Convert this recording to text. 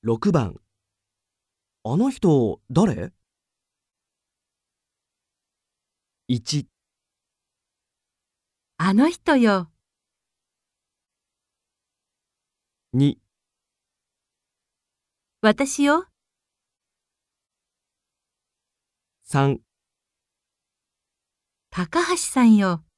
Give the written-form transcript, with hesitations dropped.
6番。あの人、誰？ 1、 あの人よ。 2、 私よ。 3。 高橋さんよ。